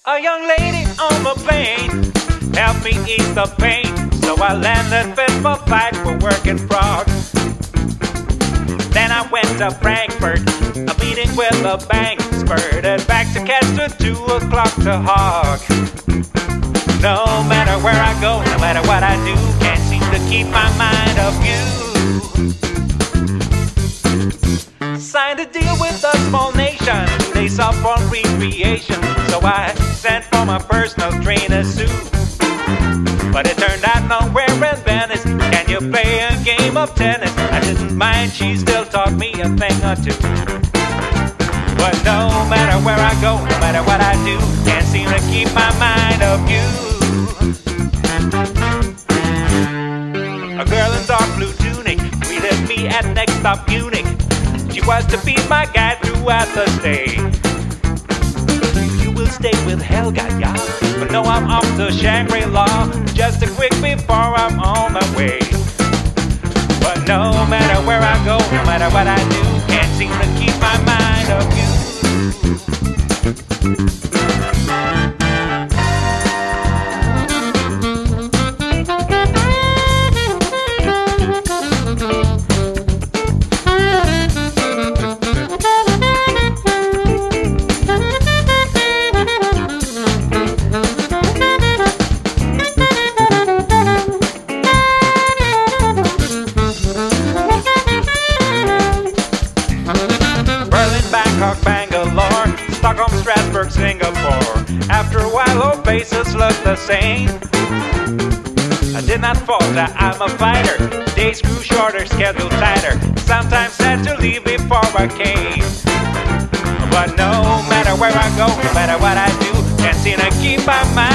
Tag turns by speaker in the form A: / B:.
A: A young lady on the plane helped me ease the pain. So I landed fit for fight for working frog. Then I went to Frankfurt, a meeting with the bank. Spurted back to catch the 2 o'clock to hog. No matter where I go, no matter what I do, can't seem to keep my mind off you. Signed a deal with a small nation, 2 days off for recreation. So I sent for my personal trainer suit. But it turned out nowhere in Venice. Can you play a game of tennis? I didn't mind, she still taught me a thing or two. But no matter where I go, no matter what I do, can't seem to keep my mind off you. A girl in dark blue tunic greeted me at next stop Munich. She was to be my guide throughout the stay. You will stay with Helga, yeah? But no, I'm off to Shangri-La, just a quick before I'm on my way. But no matter where I go, no matter what I do, can't seem to keep my mind off you. Bangkok, Bangalore, Stockholm, Strasbourg, Singapore. After a while, all faces look the same. I did not falter, I'm a fighter. Days grew shorter, schedule tighter. Sometimes had to leave before I came. But no matter where I go, no matter what I do, can't seem to keep my mind